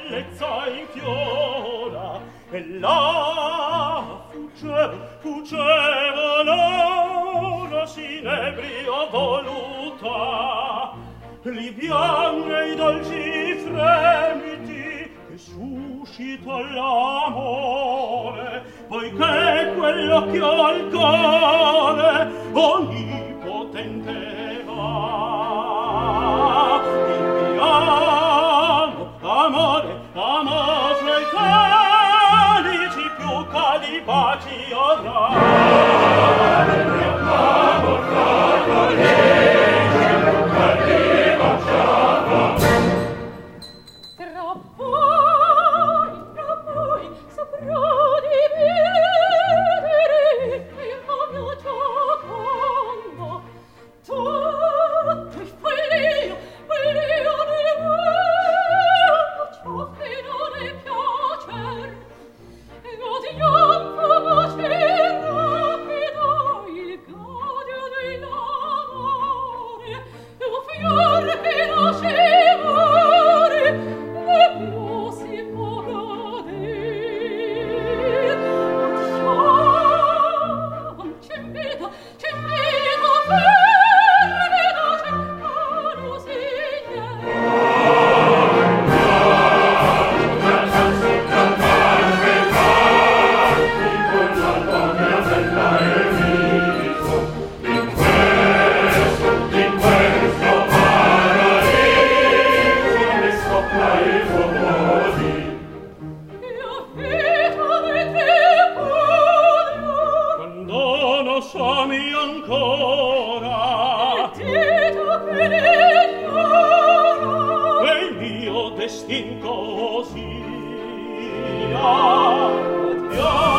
bellezza infiora e là fuggevo l'ora sinebria voluta liviane i dolci fremiti che suscita l'amore poiché quell'occhio al cuore onnipotente va inviano amore fra i calici più cali baci ora mio amor fra calici più cali baci ora tra poi saprò dividere il mio giocondo tutto il foglio di ciò che non è piacer e odiamo bacer rapido il gadio dell'amore e un fior che nasce muore e più si può godere c'è invito ferme da cercare signore Sami ancora dito che l'ignora e il mio destin così